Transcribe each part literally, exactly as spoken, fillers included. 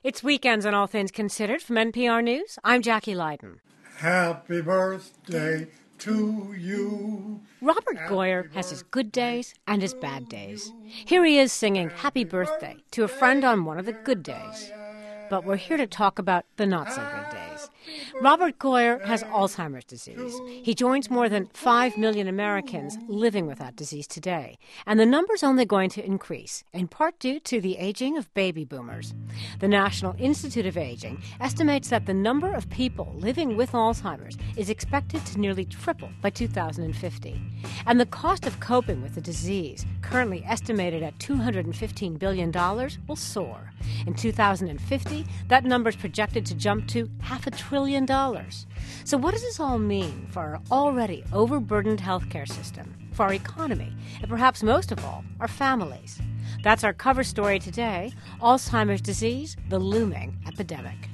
It's Weekends on All Things Considered from N P R News. I'm Jackie Leiden. Happy birthday to you. Robert Goyer has his good days and his bad days. Here he is singing Happy Birthday to a friend on one of the good days. But we're here to talk about the not-so-good days. Robert Goyer has Alzheimer's disease. He joins more than five million Americans living with that disease today. And the number's only going to increase, in part due to the aging of baby boomers. The National Institute of Aging estimates that the number of people living with Alzheimer's is expected to nearly triple by two thousand fifty. And the cost of coping with the disease, currently estimated at two hundred fifteen billion dollars, will soar. In two thousand fifty, that number is projected to jump to half a trillion dollars. So what does this all mean for our already overburdened healthcare system, for our economy, and perhaps most of all, our families? That's our cover story today, Alzheimer's disease, the looming epidemic.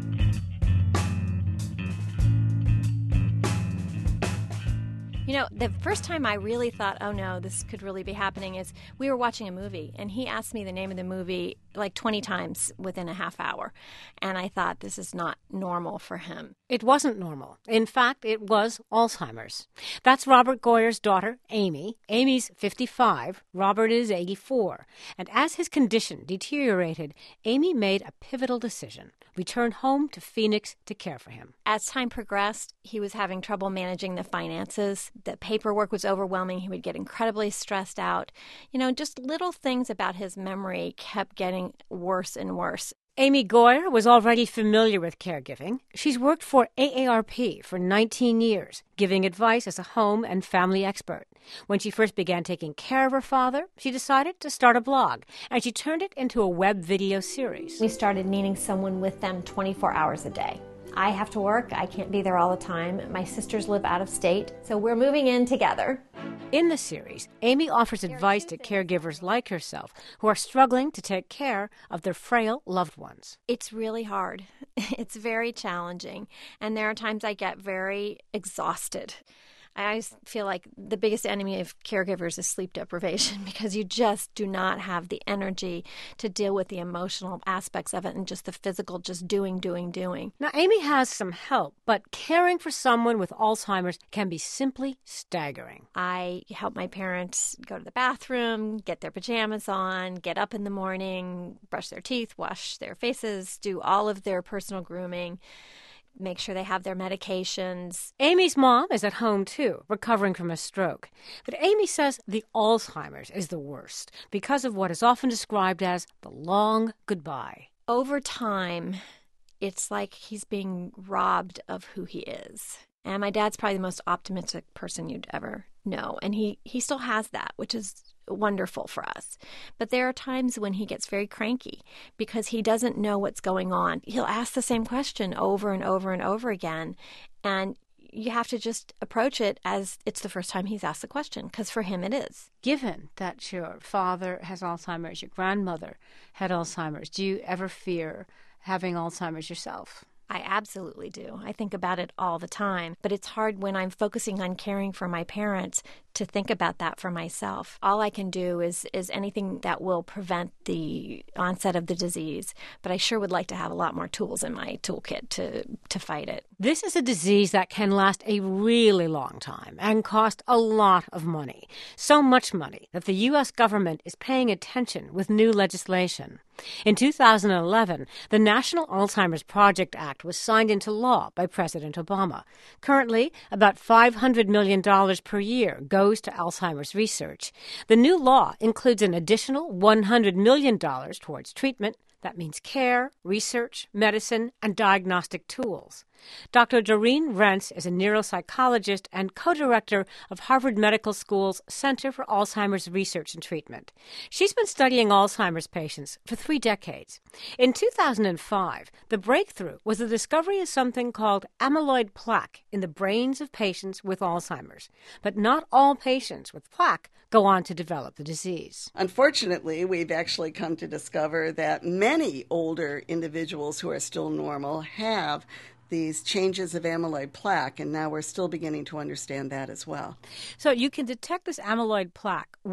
You know, the first time I really thought, oh no, this could really be happening is we were watching a movie and he asked me the name of the movie like twenty times within a half hour. And I thought this is not normal for him. It wasn't normal. In fact, it was Alzheimer's. That's Robert Goyer's daughter, Amy. Amy's fifty-five, Robert is eighty-four. And as his condition deteriorated, Amy made a pivotal decision. Returned home to Phoenix to care for him. As time progressed, he was having trouble managing the finances. The paperwork was overwhelming. He would get incredibly stressed out. You know, just little things about his memory kept getting worse and worse. Amy Goyer was already familiar with caregiving. She's worked for A A R P for nineteen years, giving advice as a home and family expert. When she first began taking care of her father, she decided to start a blog, and she turned it into a web video series. We started needing someone with them twenty-four hours a day. I have to work. I can't be there all the time. My sisters live out of state, so we're moving in together. In the series, Amy offers advice to caregivers like herself who are struggling to take care of their frail loved ones. It's really hard. It's very challenging, and there are times I get very exhausted. I always feel like the biggest enemy of caregivers is sleep deprivation because you just do not have the energy to deal with the emotional aspects of it and just the physical, just doing, doing, doing. Now, Amy has some help, but caring for someone with Alzheimer's can be simply staggering. I help my parents go to the bathroom, get their pajamas on, get up in the morning, brush their teeth, wash their faces, do all of their personal grooming, make sure they have their medications. Amy's mom is at home, too, recovering from a stroke. But Amy says the Alzheimer's is the worst because of what is often described as the long goodbye. Over time, it's like he's being robbed of who he is. And my dad's probably the most optimistic person you'd ever know. And he, he still has that, which is wonderful for us. But there are times when he gets very cranky because he doesn't know what's going on. He'll ask the same question over and over and over again. And you have to just approach it as it's the first time he's asked the question, because for him it is. Given that your father has Alzheimer's, your grandmother had Alzheimer's, do you ever fear having Alzheimer's yourself? I absolutely do. I think about it all the time. But it's hard when I'm focusing on caring for my parents to think about that for myself. All I can do is is anything that will prevent the onset of the disease. But I sure would like to have a lot more tools in my toolkit to, to fight it. This is a disease that can last a really long time and cost a lot of money. So much money that the U S government is paying attention with new legislation. In two thousand eleven, the National Alzheimer's Project Act was signed into law by President Obama. Currently, about five hundred million dollars per year goes to Alzheimer's research. The new law includes an additional one hundred million dollars towards treatment. That means care, research, medicine, and diagnostic tools. Doctor Doreen Rentz is a neuropsychologist and co-director of Harvard Medical School's Center for Alzheimer's Research and Treatment. She's been studying Alzheimer's patients for three decades. In two thousand five, the breakthrough was the discovery of something called amyloid plaque in the brains of patients with Alzheimer's. But not all patients with plaque go on to develop the disease. Unfortunately, we've actually come to discover that many older individuals who are still normal have these changes of amyloid plaque, and now we're still beginning to understand that as well. So you can detect this amyloid plaque, which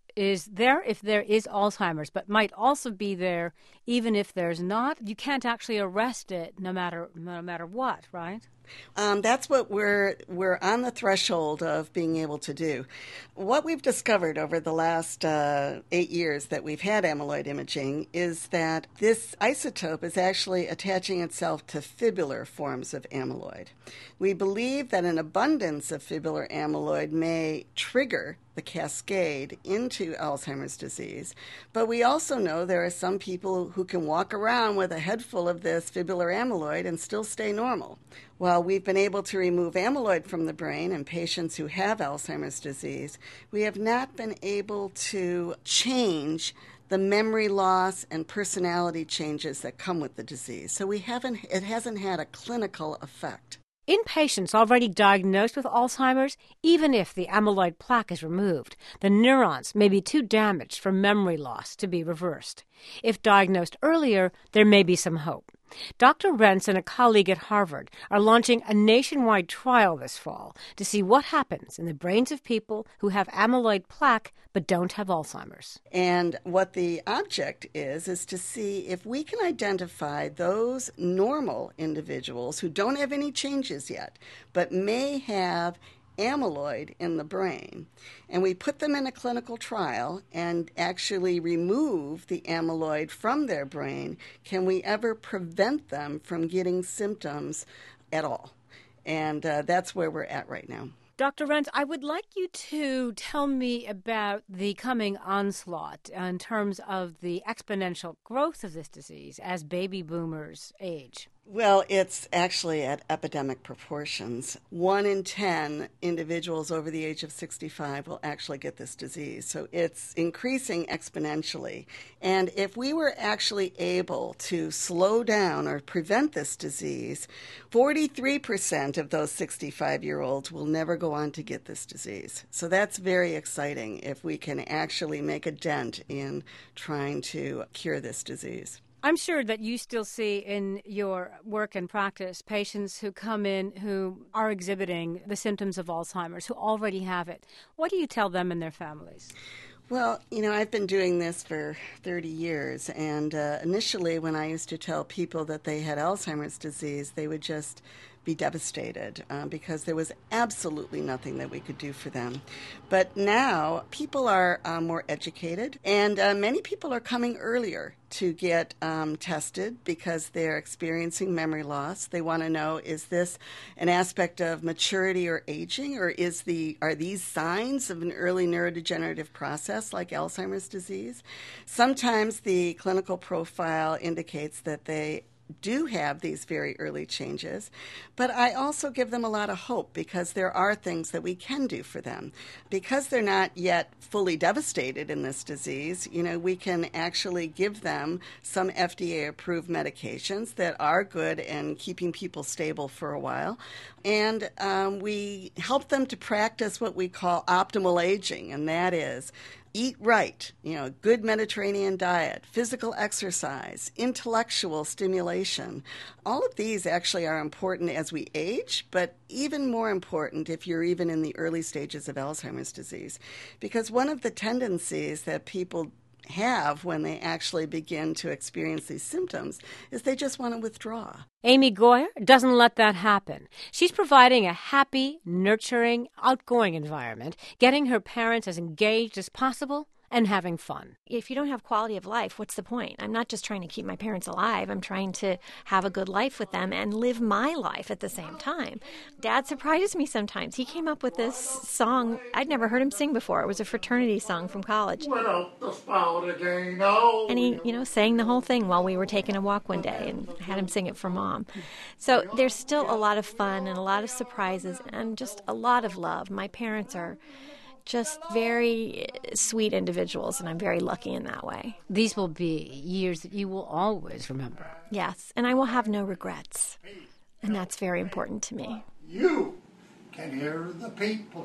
is there if there is Alzheimer's, but might also be there even if there's not. You can't actually arrest it no matter no matter what, right? Um, that's what we're we're on the threshold of being able to do. What we've discovered over the last uh, eight years that we've had amyloid imaging is that this isotope is actually attaching itself to fibrillar forms of amyloid. We believe that an abundance of fibrillar amyloid may trigger the cascade into Alzheimer's disease, but we also know there are some people who can walk around with a head full of this fibrillar amyloid and still stay normal. While we've been able to remove amyloid from the brain in patients who have Alzheimer's disease, we have not been able to change the memory loss and personality changes that come with the disease. So we haven't, it hasn't had a clinical effect. In patients already diagnosed with Alzheimer's, even if the amyloid plaque is removed, the neurons may be too damaged for memory loss to be reversed. If diagnosed earlier, there may be some hope. Doctor Rentz and a colleague at Harvard are launching a nationwide trial this fall to see what happens in the brains of people who have amyloid plaque but don't have Alzheimer's. And what the object is, is to see if we can identify those normal individuals who don't have any changes yet, but may have amyloid in the brain, and we put them in a clinical trial and actually remove the amyloid from their brain. Can we ever prevent them from getting symptoms at all? And uh, that's where we're at right now. Doctor Rentz, I would like you to tell me about the coming onslaught in terms of the exponential growth of this disease as baby boomers age. Well, it's actually at epidemic proportions. One in ten individuals over the age of sixty-five will actually get this disease. So it's increasing exponentially. And if we were actually able to slow down or prevent this disease, forty-three percent of those sixty-five-year-olds will never go on to get this disease. So that's very exciting if we can actually make a dent in trying to cure this disease. I'm sure that you still see in your work and practice patients who come in who are exhibiting the symptoms of Alzheimer's, who already have it. What do you tell them and their families? Well, you know, I've been doing this for thirty years, and uh, initially when I used to tell people that they had Alzheimer's disease, they would just be devastated uh, because there was absolutely nothing that we could do for them. But now people are uh, more educated, and uh, many people are coming earlier to get um, tested because they're experiencing memory loss. They want to know, is this an aspect of maturity or aging, or is the are these signs of an early neurodegenerative process like Alzheimer's disease? Sometimes the clinical profile indicates that they do have these very early changes, but I also give them a lot of hope because there are things that we can do for them. Because they're not yet fully devastated in this disease, you know, we can actually give them some F D A-approved medications that are good in keeping people stable for a while. And um, we help them to practice what we call optimal aging, and that is eat right, you know, good Mediterranean diet, physical exercise, intellectual stimulation. All of these actually are important as we age, but even more important if you're even in the early stages of Alzheimer's disease. Because one of the tendencies that people have when they actually begin to experience these symptoms is they just want to withdraw. Amy Goyer doesn't let that happen. She's providing a happy, nurturing, outgoing environment, getting her parents as engaged as possible and having fun. If you don't have quality of life, what's the point? I'm not just trying to keep my parents alive. I'm trying to have a good life with them and live my life at the same time. Dad surprises me sometimes. He came up with this song. I'd never heard him sing before. It was a fraternity song from college. Went up the spout again, oh. And he, you know, sang the whole thing while we were taking a walk one day and had him sing it for Mom. So there's still a lot of fun and a lot of surprises and just a lot of love. My parents are just very sweet individuals, and I'm very lucky in that way. These will be years that you will always remember. Yes, and I will have no regrets, and that's very important to me. You can hear the people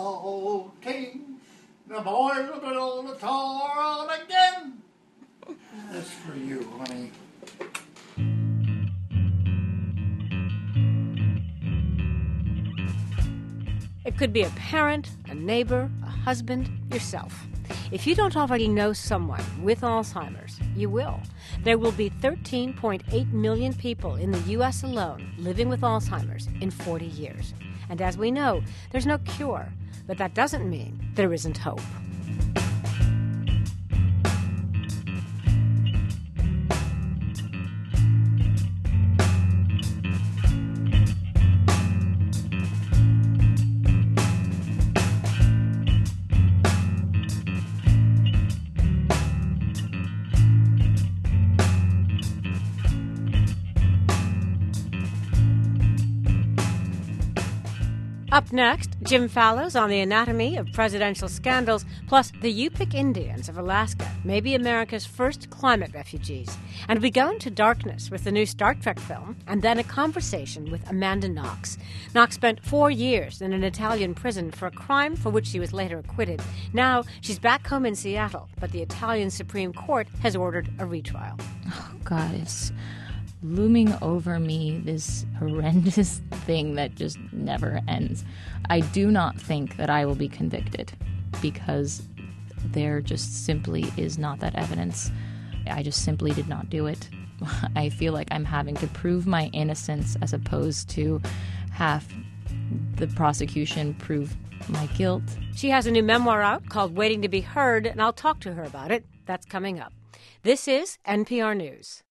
shouting, the boys will build the tower on again. That's for you, honey. It could be a parent, a neighbor, a husband, yourself. If you don't already know someone with Alzheimer's, you will. There will be thirteen point eight million people in the U S alone living with Alzheimer's in forty years. And as we know, there's no cure, but that doesn't mean there isn't hope. Up next, Jim Fallows on the anatomy of presidential scandals, plus the Yupik Indians of Alaska may be America's first climate refugees. And we go into darkness with the new Star Trek film, and then a conversation with Amanda Knox. Knox spent four years in an Italian prison for a crime for which she was later acquitted. Now she's back home in Seattle, but the Italian Supreme Court has ordered a retrial. Oh, God, it's looming over me, this horrendous thing that just never ends. I do not think that I will be convicted because there just simply is not that evidence. I just simply did not do it. I feel like I'm having to prove my innocence as opposed to have the prosecution prove my guilt. She has a new memoir out called Waiting to be Heard, and I'll talk to her about it. That's coming up. This is N P R News.